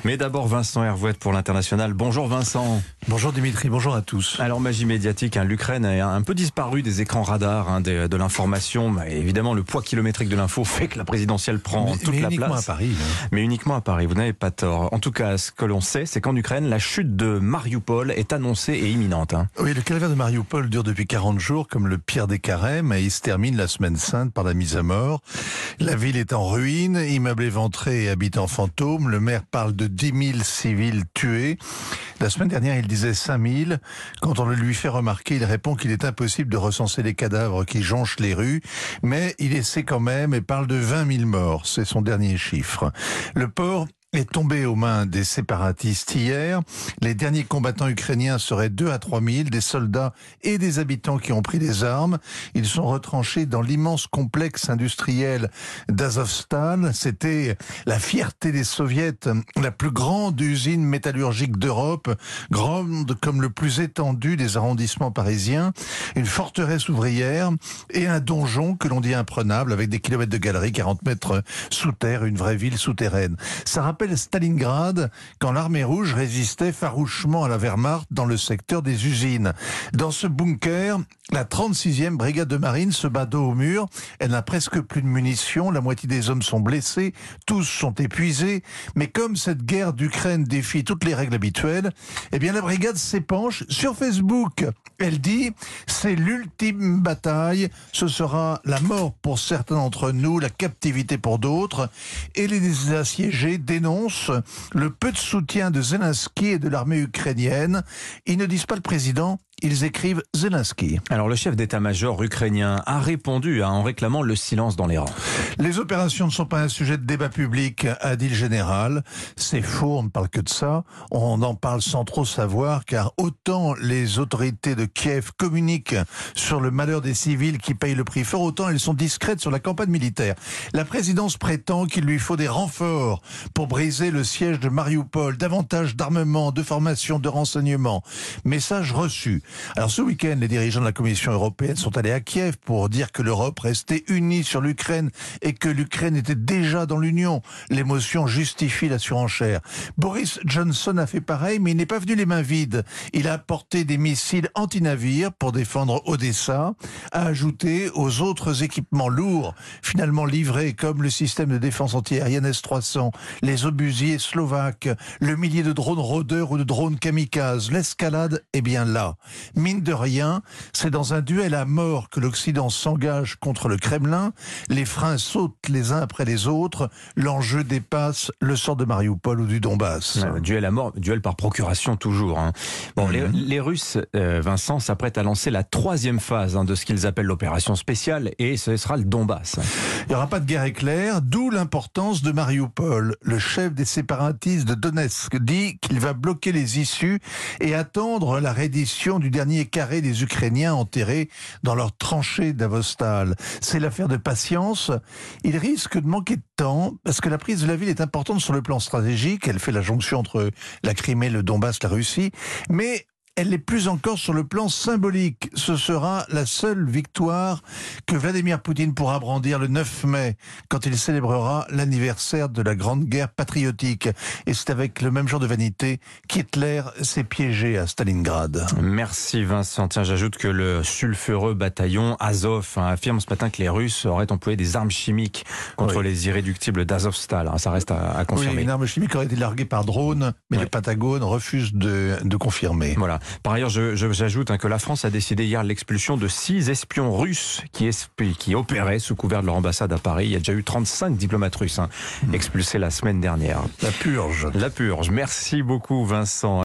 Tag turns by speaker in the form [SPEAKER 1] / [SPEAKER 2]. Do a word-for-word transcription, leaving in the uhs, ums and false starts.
[SPEAKER 1] Mais d'abord Vincent Hervouette pour l'International. Bonjour Vincent.
[SPEAKER 2] Bonjour Dimitri, bonjour à tous.
[SPEAKER 1] Alors magie médiatique, hein, l'Ukraine est un peu disparue des écrans radars, hein, de, de l'information. Bah, évidemment, le poids kilométrique de l'info fait que la présidentielle prend
[SPEAKER 2] mais,
[SPEAKER 1] toute
[SPEAKER 2] mais
[SPEAKER 1] la
[SPEAKER 2] uniquement
[SPEAKER 1] place.
[SPEAKER 2] à Paris. Hein.
[SPEAKER 1] Mais uniquement à Paris, vous n'avez pas tort. En tout cas, ce que l'on sait, c'est qu'en Ukraine, la chute de Mariupol est annoncée et imminente. Hein.
[SPEAKER 2] Oui, le calvaire de Mariupol dure depuis quarante jours comme le pire des carèmes et il se termine la semaine sainte par la mise à mort. La ville est en ruine, immeubles éventrés et habitants fantômes. Le maire parle de dix mille civils tués. La semaine dernière, il disait cinq mille. Quand on le lui fait remarquer, il répond qu'il est impossible de recenser les cadavres qui jonchent les rues, mais il essaie quand même et parle de vingt mille morts. C'est son dernier chiffre. Le port est tombé aux mains des séparatistes hier. Les derniers combattants ukrainiens seraient deux à trois mille, des soldats et des habitants qui ont pris des armes. Ils sont retranchés dans l'immense complexe industriel d'Azovstal. C'était la fierté des soviets, la plus grande usine métallurgique d'Europe, grande comme le plus étendu des arrondissements parisiens, une forteresse ouvrière et un donjon que l'on dit imprenable avec des kilomètres de galeries, quarante mètres sous terre, une vraie ville souterraine. Ça rappelle Stalingrad, quand l'armée rouge résistait farouchement à la Wehrmacht dans le secteur des usines. Dans ce bunker, la trente-sixième brigade de marine se bat dos au mur. Elle n'a presque plus de munitions, la moitié des hommes sont blessés, tous sont épuisés. Mais comme cette guerre d'Ukraine défie toutes les règles habituelles, eh bien la brigade s'épanche sur Facebook. Elle dit, c'est l'ultime bataille, ce sera la mort pour certains d'entre nous, la captivité pour d'autres. Et les assiégés dénoncent le peu de soutien de Zelensky et de l'armée ukrainienne. Ils ne disent pas le président, ils écrivent Zelensky.
[SPEAKER 1] Alors le chef d'état-major ukrainien a répondu hein, en réclamant le silence dans les rangs.
[SPEAKER 2] Les opérations ne sont pas un sujet de débat public, a dit le général. C'est faux, on ne parle que de ça. On en parle sans trop savoir, car autant les autorités de Kiev communiquent sur le malheur des civils qui payent le prix fort, autant elles sont discrètes sur la campagne militaire. La présidence prétend qu'il lui faut des renforts pour briser le siège de Mariupol, davantage d'armement, de formation, de renseignement. Message reçu. Alors ce week-end, les dirigeants de la Commission européenne sont allés à Kiev pour dire que l'Europe restait unie sur l'Ukraine et que l'Ukraine était déjà dans l'Union. L'émotion justifie la surenchère. Boris Johnson a fait pareil, mais il n'est pas venu les mains vides. Il a apporté des missiles anti-navires pour défendre Odessa, a ajouté aux autres équipements lourds finalement livrés comme le système de défense antiaérienne S trois cents, les obusiers slovaques, le millier de drones rôdeurs ou de drones kamikazes. L'escalade est bien là. Mine de rien, c'est dans un duel à mort que l'Occident s'engage contre le Kremlin. Les freins sautent les uns après les autres. L'enjeu dépasse le sort de Mariupol ou du Donbass.
[SPEAKER 1] Ouais, duel à mort, duel par procuration toujours. Hein. Bon, mm-hmm. les, les Russes, euh, Vincent, s'apprêtent à lancer la troisième phase hein, de ce qu'ils appellent l'opération spéciale et ce sera le Donbass.
[SPEAKER 2] Il n'y aura pas de guerre éclair, d'où l'importance de Mariupol. Le chef des séparatistes de Donetsk dit qu'il va bloquer les issues et attendre la reddition du dernier carré des Ukrainiens enterrés dans leur tranchée d'Azovstal. C'est l'affaire de patience. Il risque de manquer de temps parce que la prise de la ville est importante sur le plan stratégique. Elle fait la jonction entre la Crimée, le Donbass, la Russie. Mais elle l'est plus encore sur le plan symbolique. Ce sera la seule victoire que Vladimir Poutine pourra brandir le neuf mai, quand il célébrera l'anniversaire de la Grande Guerre patriotique. Et c'est avec le même genre de vanité qu'Hitler s'est piégé à Stalingrad.
[SPEAKER 1] Merci Vincent. Tiens, j'ajoute que le sulfureux bataillon Azov hein, affirme ce matin que les Russes auraient employé des armes chimiques contre oui. les irréductibles d'Azovstal. Ça reste à, à confirmer.
[SPEAKER 2] Oui, une arme chimique aurait été larguée par drone, mais oui. le Pentagone refuse de, de confirmer.
[SPEAKER 1] Voilà. Par ailleurs, je, je, j'ajoute hein, que la France a décidé hier l'expulsion de six espions russes qui, esp- qui opéraient sous couvert de leur ambassade à Paris. Il y a déjà eu trente-cinq diplomates russes hein, mmh. expulsés la semaine dernière.
[SPEAKER 2] La purge.
[SPEAKER 1] La purge. Merci beaucoup Vincent.